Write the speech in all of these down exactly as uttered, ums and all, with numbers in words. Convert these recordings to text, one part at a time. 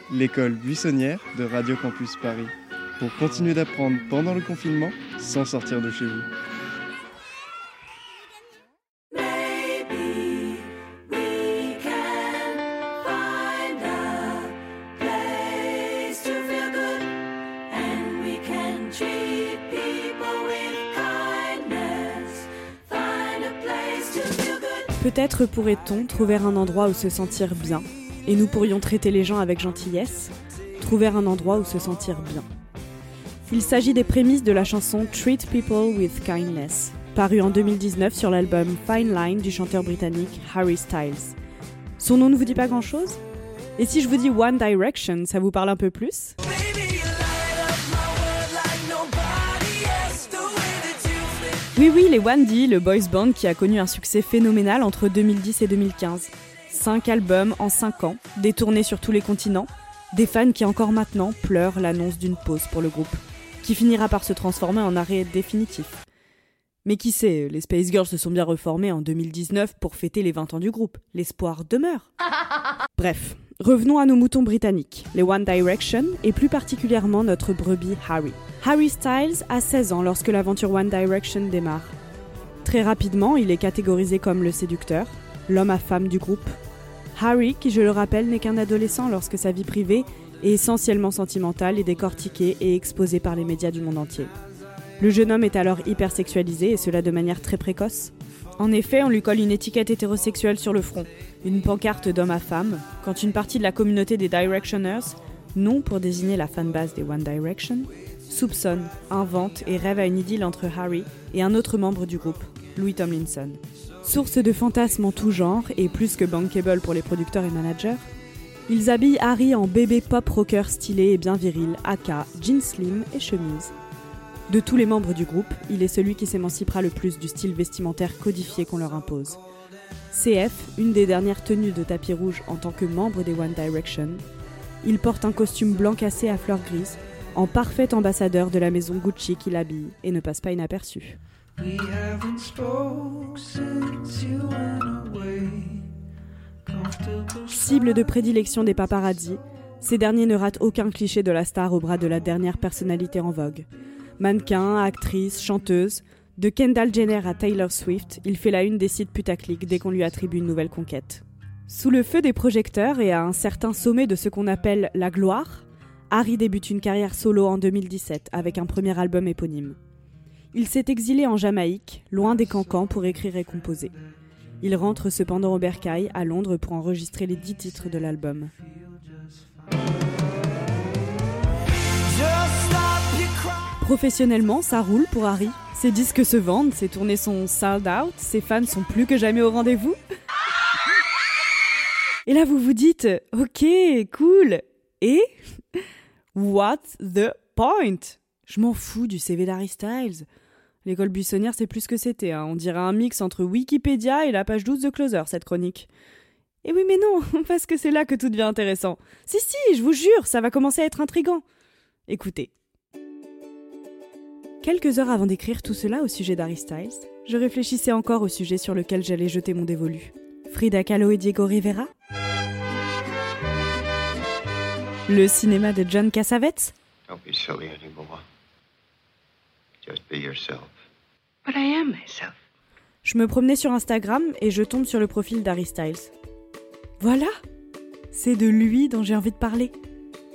l'école buissonnière de Radio Campus Paris, pour continuer d'apprendre pendant le confinement sans sortir de chez vous. Peut-être pourrait-on trouver un endroit où se sentir bien, et nous pourrions traiter les gens avec gentillesse, trouver un endroit où se sentir bien. Il s'agit des prémices de la chanson Treat People with Kindness, parue en deux mille dix-neuf sur l'album Fine Line du chanteur britannique Harry Styles. Son nom ne vous dit pas grand-chose ? Et si je vous dis One Direction, ça vous parle un peu plus ? Oui, oui, les One D, le boys band qui a connu un succès phénoménal entre deux mille dix et deux mille quinze. Cinq albums en cinq ans, des tournées sur tous les continents, des fans qui encore maintenant pleurent l'annonce d'une pause pour le groupe, qui finira par se transformer en arrêt définitif. Mais qui sait, les Spice Girls se sont bien reformés en deux mille dix-neuf pour fêter les vingt ans du groupe. L'espoir demeure. Bref, revenons à nos moutons britanniques, les One Direction, et plus particulièrement notre brebis Harry. Harry Styles a seize ans lorsque l'aventure One Direction démarre. Très rapidement, il est catégorisé comme le séducteur, l'homme à femme du groupe. Harry, qui je le rappelle, n'est qu'un adolescent lorsque sa vie privée est essentiellement sentimentale et décortiquée et exposée par les médias du monde entier. Le jeune homme est alors hypersexualisé et cela de manière très précoce. En effet, on lui colle une étiquette hétérosexuelle sur le front, une pancarte d'homme à femme, quand une partie de la communauté des Directioners, non pour désigner la fanbase des One Direction, soupçonne, invente et rêve à une idylle entre Harry et un autre membre du groupe, Louis Tomlinson. Source de fantasmes en tout genre et plus que bankable pour les producteurs et managers, ils habillent Harry en bébé pop rocker stylé et bien viril, aka jean slim et chemise. De tous les membres du groupe, il est celui qui s'émancipera le plus du style vestimentaire codifié qu'on leur impose. C F, une des dernières tenues de tapis rouge en tant que membre des One Direction, il porte un costume blanc cassé à fleurs grises, en parfait ambassadeur de la maison Gucci qui l'habille et ne passe pas inaperçu. Cible de prédilection des paparazzis, ces derniers ne ratent aucun cliché de la star au bras de la dernière personnalité en vogue. Mannequin, actrice, chanteuse, de Kendall Jenner à Taylor Swift, il fait la une des sites putaclic dès qu'on lui attribue une nouvelle conquête. Sous le feu des projecteurs et à un certain sommet de ce qu'on appelle la gloire, Harry débute une carrière solo en deux mille dix-sept avec un premier album éponyme. Il s'est exilé en Jamaïque, loin des cancans pour écrire et composer. Il rentre cependant au Bercail, à Londres, pour enregistrer les dix titres de l'album. Professionnellement, ça roule pour Harry. Ses disques se vendent, ses tournées sont sold out, ses fans sont plus que jamais au rendez-vous. Et là, vous vous dites, ok, cool. Et what's the point ? Je m'en fous du C V d'Harry Styles. L'école buissonnière, c'est plus que c'était. Hein. On dirait un mix entre Wikipédia et la page douze de Closer, cette chronique. Et oui, mais non, parce que c'est là que tout devient intéressant. Si, si, je vous jure, ça va commencer à être intriguant. Écoutez. Quelques heures avant d'écrire tout cela au sujet d'Harry Styles, je réfléchissais encore au sujet sur lequel j'allais jeter mon dévolu. Frida Kahlo et Diego Rivera ? Le cinéma de John Cassavetes ? Don't be silly anymore. Just be yourself. But I am myself. Je me promenais sur Instagram et je tombe sur le profil d'Harry Styles. Voilà ! C'est de lui dont j'ai envie de parler. Pourquoi ?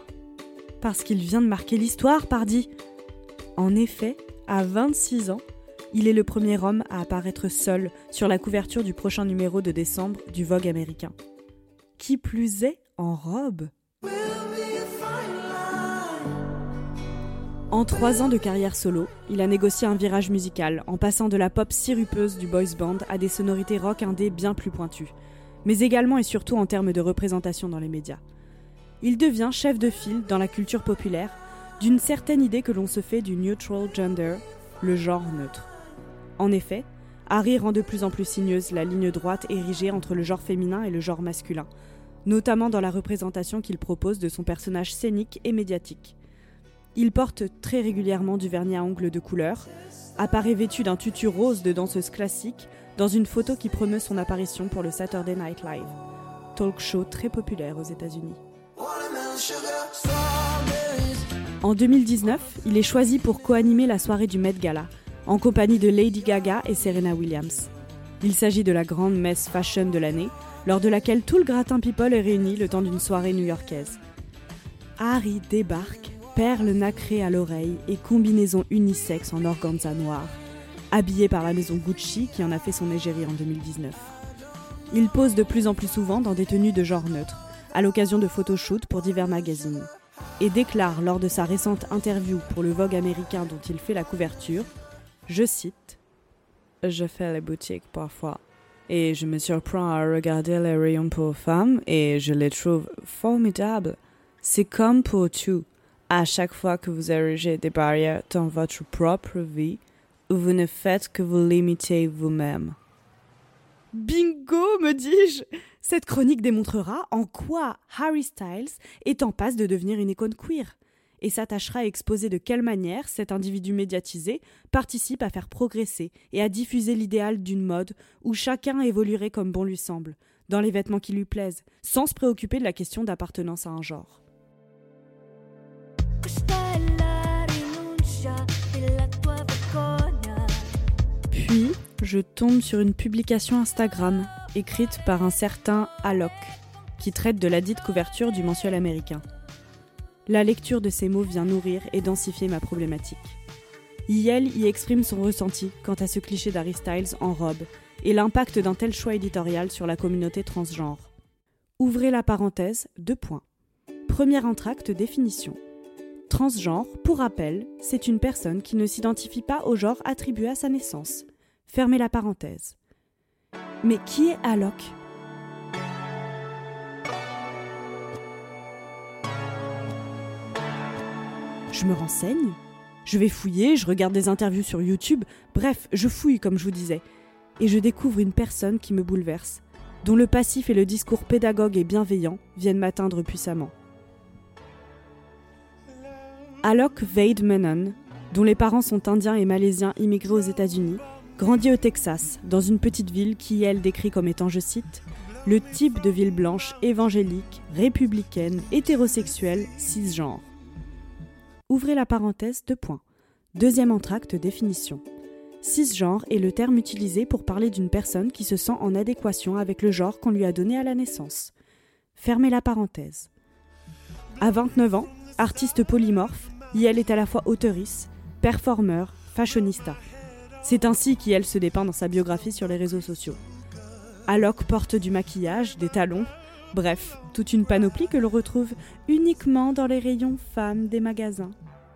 Parce qu'il vient de marquer l'histoire, pardi. En effet, à vingt-six ans, il est le premier homme à apparaître seul sur la couverture du prochain numéro de décembre du Vogue américain. Qui plus est, en robe. En trois ans de carrière solo, il a négocié un virage musical en passant de la pop sirupeuse du boys band à des sonorités rock indé bien plus pointues, mais également et surtout en termes de représentation dans les médias. Il devient chef de file dans la culture populaire d'une certaine idée que l'on se fait du neutral gender, le genre neutre. En effet, Harry rend de plus en plus sinueuse la ligne droite érigée entre le genre féminin et le genre masculin, notamment dans la représentation qu'il propose de son personnage scénique et médiatique. Il porte très régulièrement du vernis à ongles de couleur, apparaît vêtu d'un tutu rose de danseuse classique dans une photo qui promeut son apparition pour le Saturday Night Live, talk show très populaire aux États-Unis. En deux mille dix-neuf, il est choisi pour co-animer la soirée du Met Gala, en compagnie de Lady Gaga et Serena Williams. Il s'agit de la grande messe fashion de l'année, lors de laquelle tout le gratin people est réuni le temps d'une soirée new-yorkaise. Harry débarque, perles nacrées à l'oreille et combinaison unisexe en organza noir, habillé par la maison Gucci qui en a fait son égérie en deux mille dix-neuf. Il pose de plus en plus souvent dans des tenues de genre neutre, à l'occasion de photoshoots pour divers magazines, et déclare lors de sa récente interview pour le Vogue américain dont il fait la couverture, je cite, « Je fais les boutiques parfois, et je me surprends à regarder les rayons pour femmes et je les trouve formidables. C'est comme pour tout, à chaque fois que vous érigez des barrières dans votre propre vie, où vous ne faites que vous limiter vous-même. » Bingo, me dis-je! Cette chronique démontrera en quoi Harry Styles est en passe de devenir une icône queer et s'attachera à exposer de quelle manière cet individu médiatisé participe à faire progresser et à diffuser l'idéal d'une mode où chacun évoluerait comme bon lui semble, dans les vêtements qui lui plaisent, sans se préoccuper de la question d'appartenance à un genre. Puis, je tombe sur une publication Instagram écrite par un certain Alok, qui traite de la dite couverture du mensuel américain. La lecture de ces mots vient nourrir et densifier ma problématique. Yel y exprime son ressenti quant à ce cliché d'Harry Styles en robe et l'impact d'un tel choix éditorial sur la communauté transgenre. Ouvrez la parenthèse, deux points. Premier entracte, définition. Transgenre, pour rappel, c'est une personne qui ne s'identifie pas au genre attribué à sa naissance. Fermez la parenthèse. Mais qui est Alok ? Je me renseigne, je vais fouiller, je regarde des interviews sur YouTube, bref, je fouille comme je vous disais. Et je découvre une personne qui me bouleverse, dont le passif et le discours pédagogue et bienveillant viennent m'atteindre puissamment. Alok Vade Menon, dont les parents sont indiens et malaisiens immigrés aux États-Unis, grandit au Texas, dans une petite ville qui, elle, décrit comme étant, je cite, « le type de ville blanche, évangélique, républicaine, hétérosexuelle, cisgenre ». Ouvrez la parenthèse, deux points. Deuxième entracte, définition. Cisgenre est le terme utilisé pour parler d'une personne qui se sent en adéquation avec le genre qu'on lui a donné à la naissance. Fermez la parenthèse. À vingt-neuf ans, artiste polymorphe, Yel est à la fois auteurice, performeur, fashionista. C'est ainsi qu'Yel se dépeint dans sa biographie sur les réseaux sociaux. Alok porte du maquillage, des talons, bref, toute une panoplie que l'on retrouve uniquement dans les rayons femmes des magasins.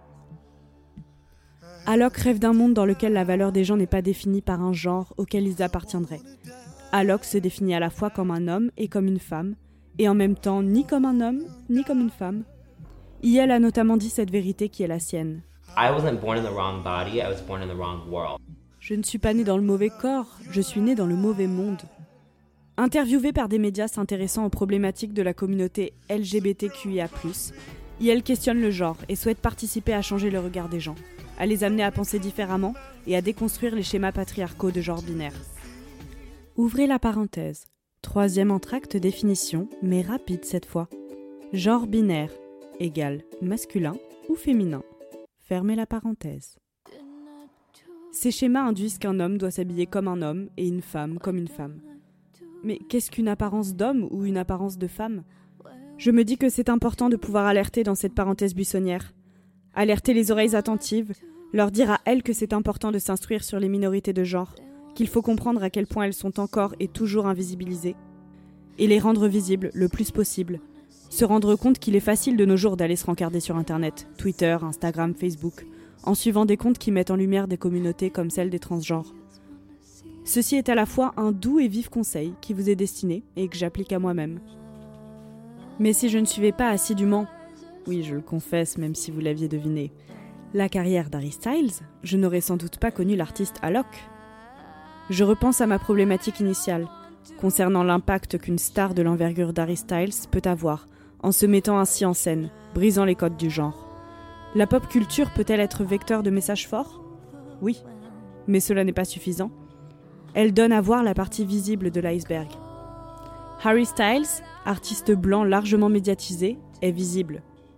Alok rêve d'un monde dans lequel la valeur des gens n'est pas définie par un genre auquel ils appartiendraient. Alok se définit à la fois comme un homme et comme une femme, et en même temps ni comme un homme, ni comme une femme. Yel a notamment dit cette vérité qui est la sienne. I wasn't born in the wrong body, I was born in the wrong world. Je ne suis pas né dans le mauvais corps, je suis né dans le mauvais monde. Interviewée par des médias s'intéressant aux problématiques de la communauté L G B T Q I A plus, Yel questionne le genre et souhaite participer à changer le regard des gens, à les amener à penser différemment et à déconstruire les schémas patriarcaux de genre binaire. Ouvrez la parenthèse. Troisième entracte, définition, mais rapide cette fois. Genre binaire égale masculin ou féminin. Fermez la parenthèse. Ces schémas induisent qu'un homme doit s'habiller comme un homme et une femme comme une femme. Mais qu'est-ce qu'une apparence d'homme ou une apparence de femme ? Je me dis que c'est important de pouvoir alerter dans cette parenthèse buissonnière. Alerter les oreilles attentives, leur dire à elles que c'est important de s'instruire sur les minorités de genre, qu'il faut comprendre à quel point elles sont encore et toujours invisibilisées, et les rendre visibles le plus possible. Se rendre compte qu'il est facile de nos jours d'aller se rencarder sur Internet, Twitter, Instagram, Facebook, en suivant des comptes qui mettent en lumière des communautés comme celle des transgenres. Ceci est à la fois un doux et vif conseil qui vous est destiné et que j'applique à moi-même. Mais si je ne suivais pas assidûment, oui je le confesse même si vous l'aviez deviné, la carrière d'Harry Styles, je n'aurais sans doute pas connu l'artiste Alok. Je repense à ma problématique initiale, concernant l'impact qu'une star de l'envergure d'Harry Styles peut avoir en se mettant ainsi en scène, brisant les codes du genre. La pop culture peut-elle être vecteur de messages forts ? Oui, mais cela n'est pas suffisant. Elle donne à voir la partie visible de l'iceberg. Harry Styles, artiste blanc largement médiatisé, est visible.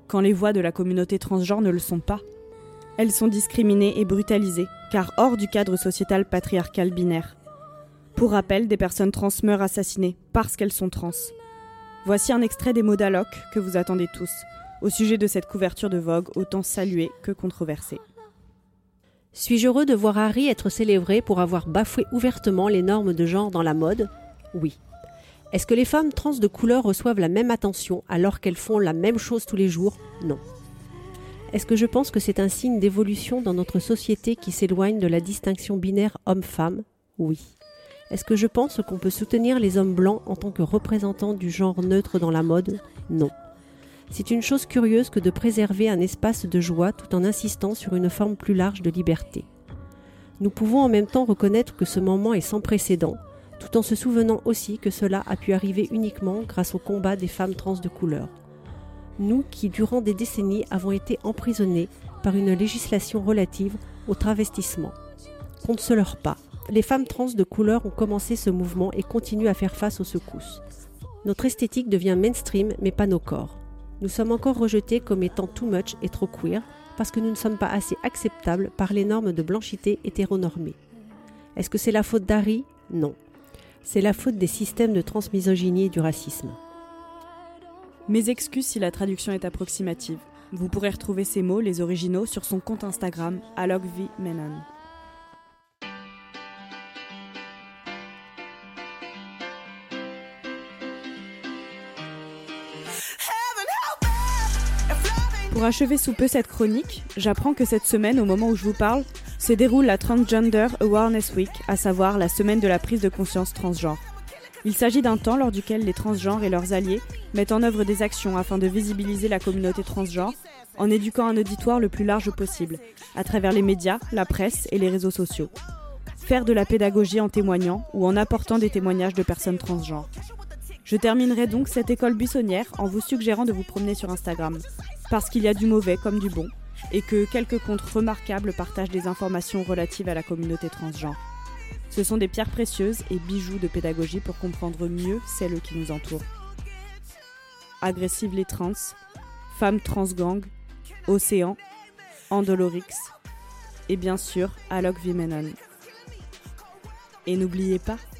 quand les voix de la communauté transgenre ne le sont pas. Elles sont discriminées et brutalisées, car hors du cadre sociétal patriarcal binaire. Pour rappel, des personnes trans meurent assassinées parce qu'elles sont trans. Voici un extrait des mots d'Alok que vous attendez tous, au sujet de cette couverture de Vogue autant saluée que controversée. Suis-je heureux de voir Harry être célébré pour avoir bafoué ouvertement les normes de genre dans la mode ? Oui. Est-ce que les femmes trans de couleur reçoivent la même attention alors qu'elles font la même chose tous les jours ? Non. Est-ce que je pense que c'est un signe d'évolution dans notre société qui s'éloigne de la distinction binaire homme-femme ? Oui. Est-ce que je pense qu'on peut soutenir les hommes blancs en tant que représentants du genre neutre dans la mode ? Non. C'est une chose curieuse que de préserver un espace de joie tout en insistant sur une forme plus large de liberté. Nous pouvons en même temps reconnaître que ce moment est sans précédent, tout en se souvenant aussi que cela a pu arriver uniquement grâce au combat des femmes trans de couleur. Nous qui, durant des décennies, avons été emprisonnés par une législation relative au travestissement. Qu'on ne se leurre pas, les femmes trans de couleur ont commencé ce mouvement et continuent à faire face aux secousses. Notre esthétique devient mainstream, mais pas nos corps. Nous sommes encore rejetés comme étant too much et trop queer, parce que nous ne sommes pas assez acceptables par les normes de blanchité hétéronormées. Est-ce que c'est la faute d'Harry ? Non. C'est la faute des systèmes de transmisogynie et du racisme. Mes excuses si la traduction est approximative. Vous pourrez retrouver ces mots, les originaux, sur son compte Instagram, Alok V. Menon. Pour achever sous peu cette chronique, j'apprends que cette semaine, au moment où je vous parle, se déroule la Transgender Awareness Week, à savoir la semaine de la prise de conscience transgenre. Il s'agit d'un temps lors duquel les transgenres et leurs alliés mettent en œuvre des actions afin de visibiliser la communauté transgenre en éduquant un auditoire le plus large possible, à travers les médias, la presse et les réseaux sociaux. Faire de la pédagogie en témoignant ou en apportant des témoignages de personnes transgenres. Je terminerai donc cette école buissonnière en vous suggérant de vous promener sur Instagram, parce qu'il y a du mauvais comme du bon, et que quelques comptes remarquables partagent des informations relatives à la communauté transgenre. Ce sont des pierres précieuses et bijoux de pédagogie pour comprendre mieux celles qui nous entourent. Agressive les trans, femmes transgang, Océan, Andolorix, et bien sûr Alok V. Menon. Et n'oubliez pas,